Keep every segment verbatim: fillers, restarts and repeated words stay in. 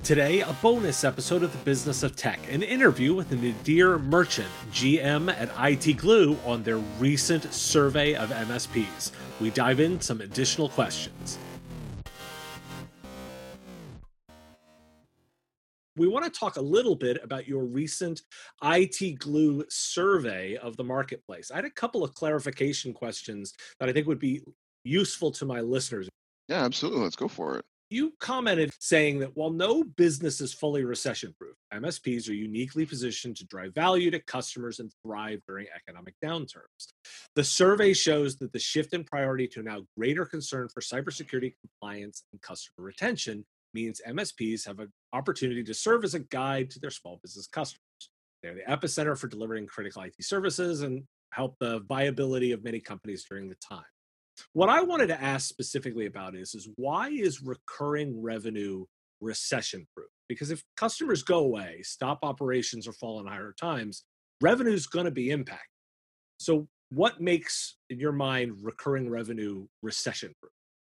Today, a bonus episode of the Business of Tech, an interview with Nadir Merchant, G M at I T Glue, on their recent survey of M S Ps. We dive in some additional questions. We want to talk a little bit about your recent I T Glue survey of the marketplace. I had a couple of clarification questions that I think would be useful to my listeners. Yeah, absolutely. Let's go for it. You commented saying that while no business is fully recession-proof, M S Ps are uniquely positioned to drive value to customers and thrive during economic downturns. The survey shows that the shift in priority to now greater concern for cybersecurity compliance and customer retention means M S Ps have an opportunity to serve as a guide to their small business customers. They're the epicenter for delivering critical I T services and help the viability of many companies during the time. What I wanted to ask specifically about is, is why is recurring revenue recession proof? Because if customers go away, stop operations, or fall in higher times, revenue is going to be impacted. So what makes, in your mind, recurring revenue recession proof?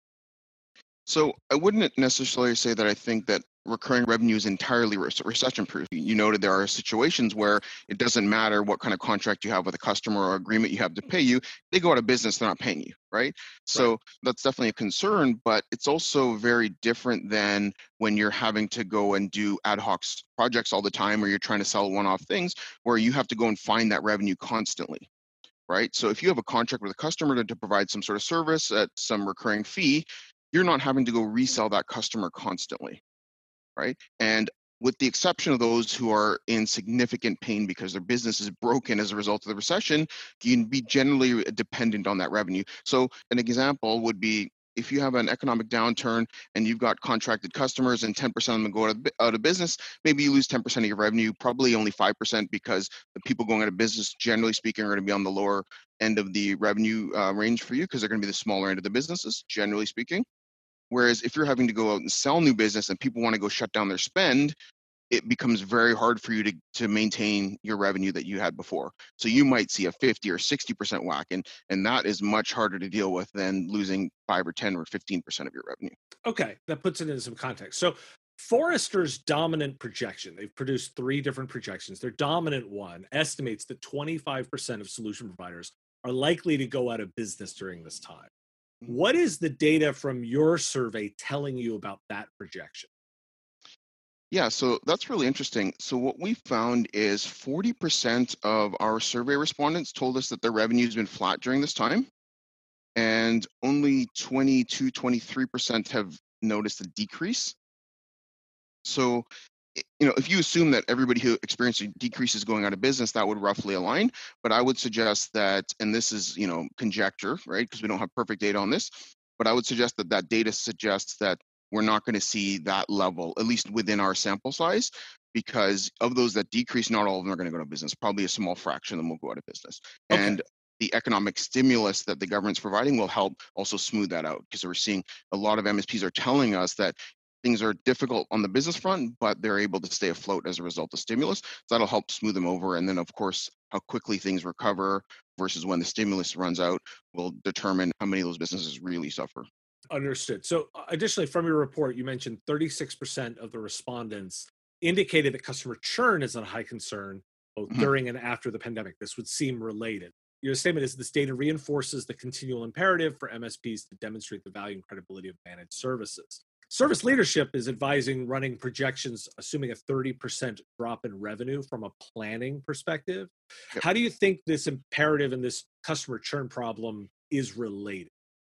So I wouldn't necessarily say that I think that recurring revenue is entirely re- recession proof. You noted there are situations where it doesn't matter what kind of contract you have with a customer or agreement you have to pay you, they go out of business, they're not paying you, right? So Right. that's definitely a concern, but it's also very different than when you're having to go and do ad hoc s- projects all the time, or you're trying to sell one off things where you have to go and find that revenue constantly. Right? So if you have a contract with a customer to, to provide some sort of service at some recurring fee, you're not having to go resell that customer constantly, right? And with the exception of those who are in significant pain because their business is broken as a result of the recession, you can be generally dependent on that revenue. So an example would be if you have an economic downturn and you've got contracted customers and ten percent of them go out of, bu- out of business, maybe you lose ten percent of your revenue, probably only five percent because the people going out of business, generally speaking, are going to be on the lower end of the revenue uh, range for you because they're going to be the smaller end of the businesses, generally speaking. Whereas if you're having to go out and sell new business and people want to go shut down their spend, it becomes very hard for you to, to maintain your revenue that you had before. So you might see a fifty or sixty percent whack, and, and that is much harder to deal with than losing five or ten or fifteen percent of your revenue. Okay, that puts it in some context. So Forrester's dominant projection, they've produced three different projections. Their dominant one estimates that twenty-five percent of solution providers are likely to go out of business during this time. What is the data from your survey telling you about that projection? Yeah, so that's really interesting. So what we found is forty percent of our survey respondents told us that their revenue has been flat during this time, and only twenty-two, twenty-three percent have noticed a decrease. So, i- you know, if you assume that everybody who experiences decreases going out of business, that would roughly align. But I would suggest that, and this is, you know, conjecture, right? Because we don't have perfect data on this. But I would suggest that that data suggests that we're not going to see that level, at least within our sample size, because of those that decrease, not all of them are going to go to business. Probably a small fraction of them will go out of business. Okay. And the economic stimulus that the government's providing will help also smooth that out because we're seeing a lot of M S Ps are telling us that things are difficult on the business front, but they're able to stay afloat as a result of stimulus. So that'll help smooth them over. And then, of course, how quickly things recover versus when the stimulus runs out will determine how many of those businesses really suffer. Understood. So, uh, additionally, from your report, you mentioned thirty-six percent of the respondents indicated that customer churn is a high concern both Mhm. during and after the pandemic. This would seem related. Your statement is this data reinforces the continual imperative for M S Ps to demonstrate the value and credibility of managed services. Service leadership is advising running projections assuming a thirty percent drop in revenue from a planning perspective. Yep. How do you think this imperative and this customer churn problem is related?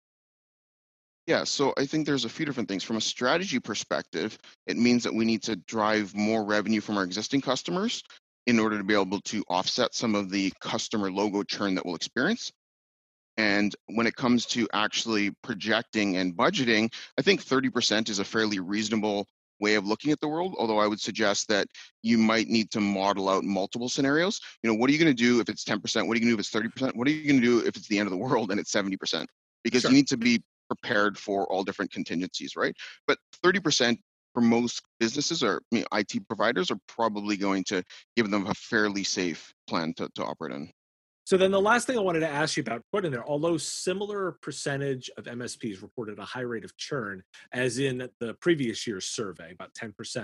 Yeah, so I think there's a few different things. From a strategy perspective, it means that we need to drive more revenue from our existing customers in order to be able to offset some of the customer logo churn that we'll experience. And when it comes to actually projecting and budgeting, I think thirty percent is a fairly reasonable way of looking at the world. Although I would suggest that you might need to model out multiple scenarios. You know, what are you going to do if it's ten percent? What are you going to do if it's thirty percent? What are you going to do if it's the end of the world and it's seventy percent? Because you Sure. need to be prepared for all different contingencies, right? But thirty percent for most businesses or I mean, I T providers are probably going to give them a fairly safe plan to, to operate in. So then the last thing I wanted to ask you about, put in there, although similar percentage of M S Ps reported a high rate of churn, as in the previous year's survey, about ten percent,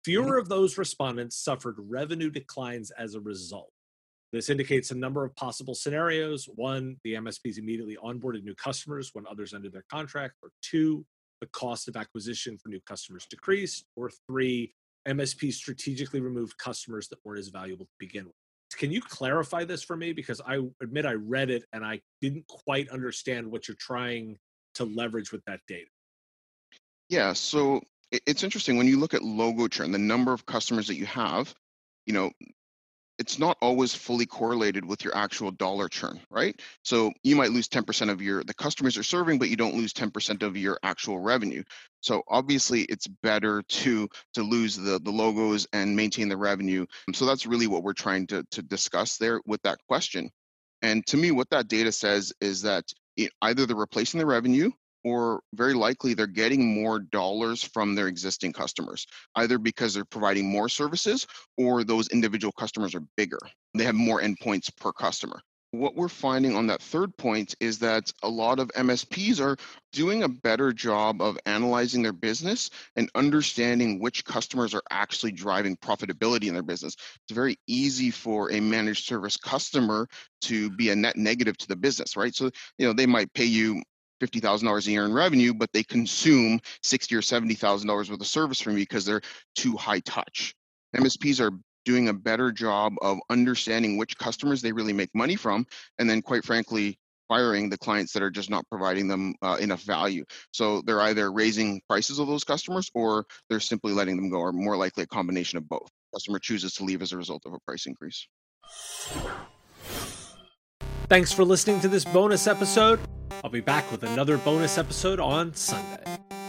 Fewer of those respondents suffered revenue declines as a result. This indicates a number of possible scenarios. One, the M S Ps immediately onboarded new customers when others ended their contract. Or two, the cost of acquisition for new customers decreased. Or three, M S Ps strategically removed customers that weren't as valuable to begin with. Can you clarify this for me? Because I admit I read it and I didn't quite understand what you're trying to leverage with that data. Yeah, so it- it's interesting when you look at logo churn, the number of customers that you have, you know, it's not always fully correlated with your actual dollar churn, right? So you might lose ten percent of your the customers you're serving, but you don't lose ten percent of your actual revenue. So obviously it's better to to lose the the logos and maintain the revenue. So that's really what we're trying to to discuss there with that question. And to me, what that data says is that it, either they're replacing the revenue or very likely they're getting more dollars from their existing customers, either because they're providing more services or those individual customers are bigger. They have more endpoints per customer. What we're finding on that third point is that a lot of M S Ps are doing a better job of analyzing their business and understanding which customers are actually driving profitability in their business. It's very easy for a managed service customer to be a net negative to the business, right? So, you know, they might pay you fifty thousand dollars a year in revenue, but they consume sixty thousand dollars or seventy thousand dollars worth of service from you because they're too high touch. M S Ps are doing a better job of understanding which customers they really make money from, and then quite frankly, firing the clients that are just not providing them uh, enough value. So they're either raising prices of those customers or they're simply letting them go, or more likely a combination of both. Customer chooses to leave as a result of a price increase. Thanks for listening to this bonus episode. I'll be back with another bonus episode on Sunday.